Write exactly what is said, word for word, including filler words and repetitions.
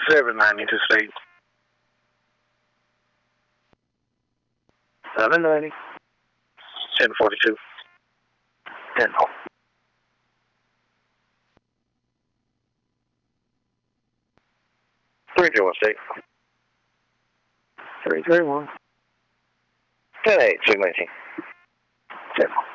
seven ninety to state. seven ninety. ten forty-two. ten. three three one state. three three one. ten eight, six nineteen. ten.